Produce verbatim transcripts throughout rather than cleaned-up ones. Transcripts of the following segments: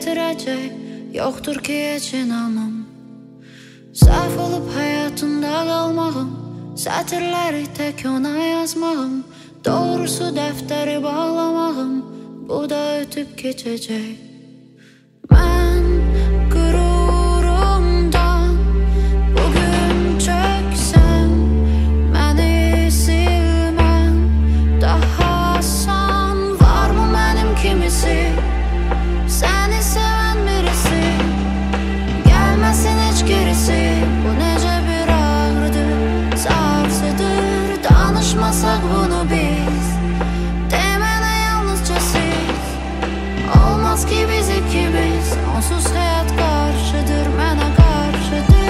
getirəcək, yoxdur ki heç inamım. Səhv olub həyatımda qalmağım, sətirləri tək ona yazmağım, doğrusu dəftəri bağlamağım, bu da ötüb keçəcək. Mən qürurumdan bugün çöksəm, məni silmən daha asan. Varmı mənim kimisi, səni sevən birisi, gəlməsin heç gerisi. Bu necə bir ağrıdır, sarsıdır, danışmasaq bunu biz, demənə yalnızca siz. Olmaz ki biz ikimiz, onsuz həyat qarşıdır, mənə qarşıdır.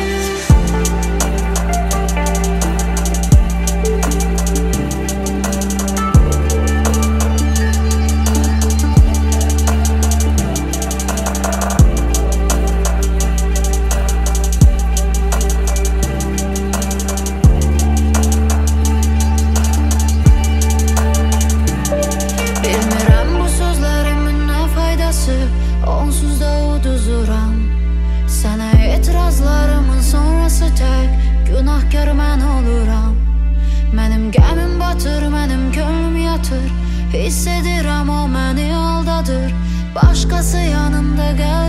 Onsuz da uduzuram, sənə etirazlarımın sonrası tək günahkar mən oluram. Mənim qəmim batır, mənim könlüm yatır, hiss edirəm o məni aldadır. Başqası yanında gəl